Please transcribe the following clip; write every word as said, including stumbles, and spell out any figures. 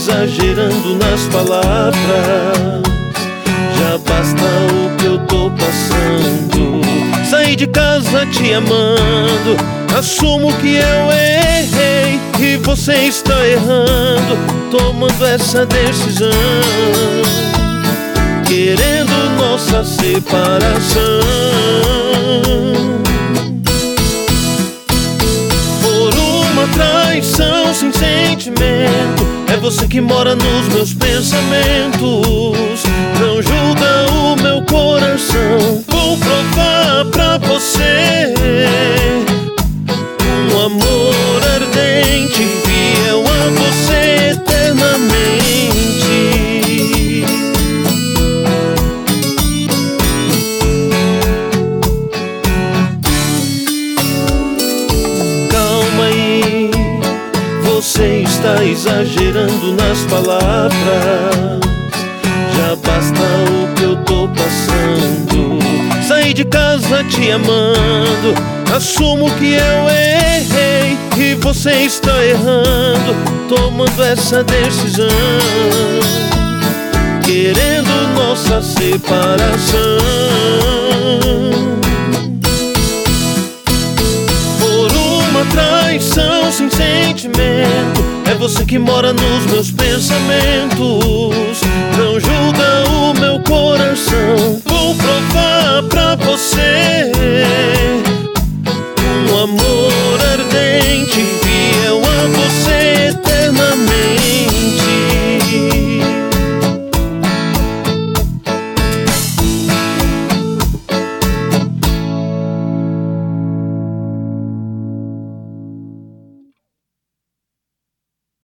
exagerando nas palavras. Já basta o que eu tô passando. Saí de casa te amando, assumo que eu errei e você está errando, tomando essa decisão, querendo nossa separação. Por uma traição sem sentimento, é você que mora nos meus pensamentos. Não julga o meu coração, vou provar pra você um amor ardente, fiel a você eternamente. Calma aí, você está exagerando nas palavras. Já basta o que eu tô passando. Saí de casa te amando, assumo que eu errei e você está errando, tomando essa decisão, querendo nossa separação. Por uma traição sem sentimento, é você que mora nos meus pensamentos.